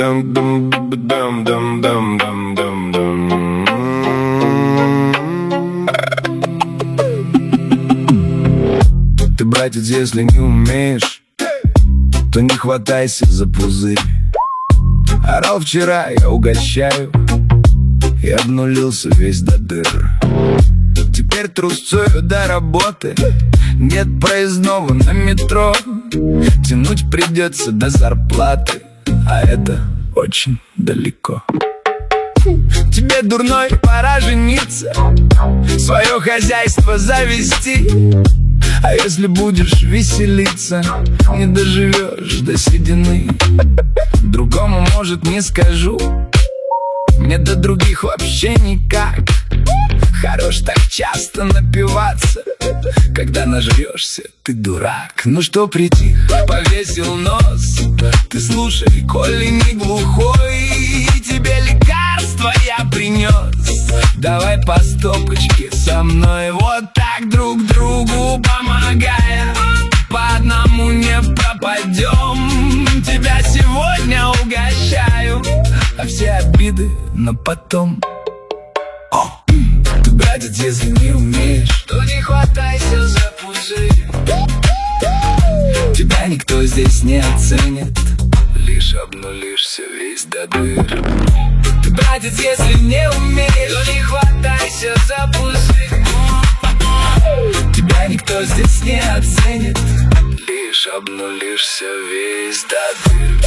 Ты, братец, если не умеешь, то не хватайся за пузырь. Орал вчера, я угощаю, и обнулился весь до дыр. Теперь трусцою до работы, нет проездного на метро. Тянуть придется до зарплаты, а это очень далеко. Тебе, дурной, пора жениться, свое хозяйство завести. А если будешь веселиться, не доживешь до седины. Другому, может, не скажу, мне до других вообще никак. Хорош так часто напиваться, когда нажрешься, ты дурак. Ну что притих, повесил нос, ты слушай, коли не глухой, тебе лекарство я принес. Давай по стопочке со мной, вот так друг другу помогая. По одному не пропадем, тебя сегодня угощаю, а все обиды на потом. Ты, братец, если не умеешь, то не хватайся за пузырь. Тебя никто здесь не оценит, лишь обнулишься весь до дыр. Ты, братец, если не умеешь, то не хватайся за пузырь. Тебя никто здесь не оценит, лишь обнулишься весь до дыр.